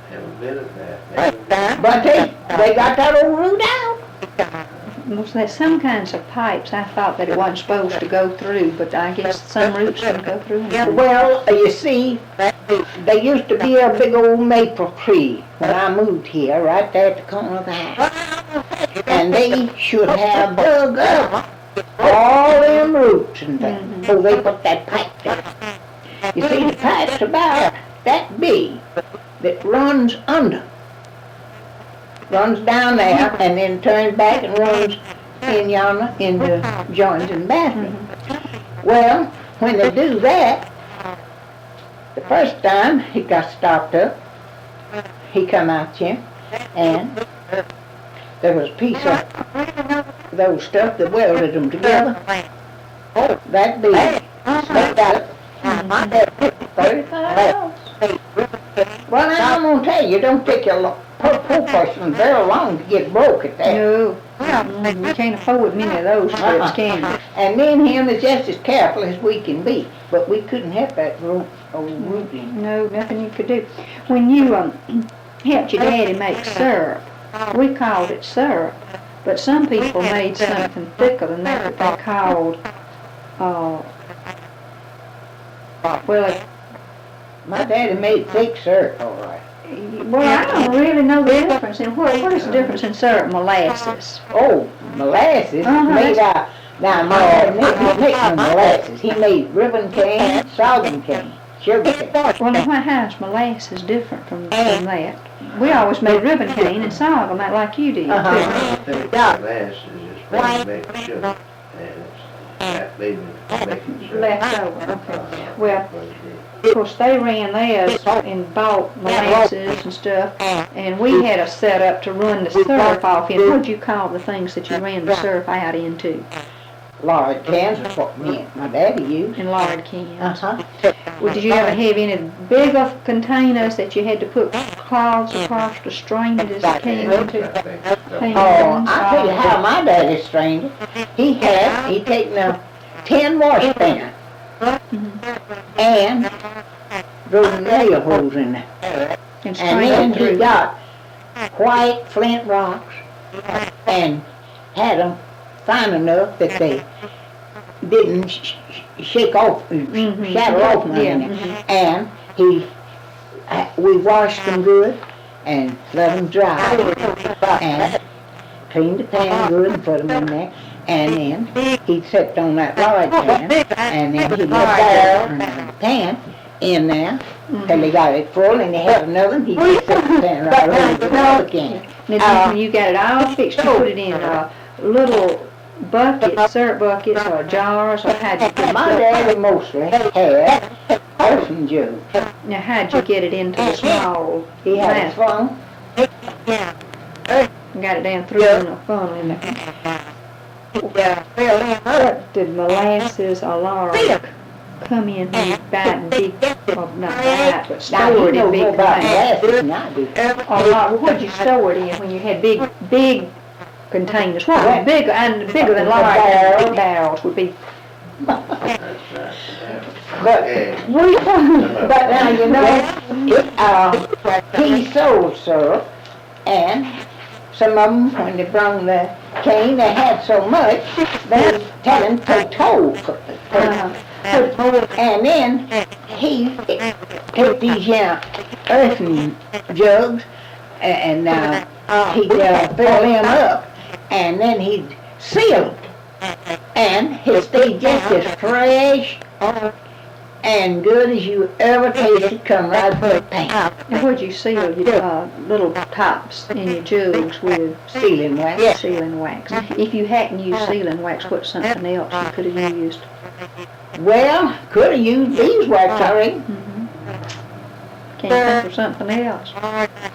Never been at that. But they got that old root out. Was there some kinds of pipes I thought that it wasn't supposed to go through, but I guess some roots can go through them. Well, you see, there used to be a big old maple tree when I moved here, right there at the corner of the house. And they should have dug up all them roots and things before they put that pipe there. You see, the pipe's about that big that runs under. Runs down there and then turns back and runs in yonder in the joints in the bathroom. Well, when they do that, the first time he got stopped up, he come out here and there was a piece of those stuff that welded them together. Oh, that big. They got it. $35. Well, I'm gonna tell you, don't take your poor person very long to get broke at that. No, we can't afford many of those trips, can we? And me and him is just as careful as we can be, but we couldn't help that old rooting. No, nothing you could do. When you helped your daddy make syrup, we called it syrup, but some people made something thicker than that they called, well, My daddy made thick syrup, all right. well, I don't really know the difference. And what is the difference in syrup and molasses? Oh, molasses made out. Now, my dad didn't make no molasses. He made ribbon cane, sorghum cane, sugar cane. Well, then how's molasses different from that? We always made ribbon cane and sorghum like you did. I think molasses is supposed to make sugar, and it's that baby making sugar. Left over, okay. Well, of course, they ran theirs and bought molasses and stuff, and we had a setup to run the syrup off in. What'd you call the things that you ran the syrup out into? Lard cans is what my daddy used. In lard cans. Uh-huh. Well, did you ever have any bigger containers that you had to put cloths across to strain it as it came into? Oh, I'll tell you how my daddy strained it. He taken a 10 washpan and drove nail holes in there. And And strained then it he through. got white flint rocks and had them fine enough that they didn't shake off, shatter off nothing. And we washed them good and let them dry and cleaned the pan good and put them in there. And then he'd set on that lard can and then he'd let that pan in there till he got it full and he had another one, he'd just set the pan right over another can. Now, when you got it all fixed, you put it in little buckets, syrup buckets, or jars, or how'd you get it? My daddy mostly had earthen jugs. Now, how'd you get it into the small He had a funnel. Got it down through in a funnel in there. What did molasses or lard come in when you buy it in big, well, not buy it, but Now, store he it in knows more big about containers? molasses than I do. Or lard, what did you store it in when you had big containers? What was bigger, and bigger than lard? Barrels would be. But now you know, he sold syrup, and some of them, when they brought the cane, they had so much, they was telling to toll. And then he took these earthen jugs, and he'd fill them up, and then he'd seal them. And he'd stay just as fresh and good as you ever tasted come right from the pan. And what'd you seal your little tops in your jugs with? Sealing wax. Sealing wax. If you hadn't used sealing wax, what's something else you could have used? Well, could have used beeswax already. Can't think of something else.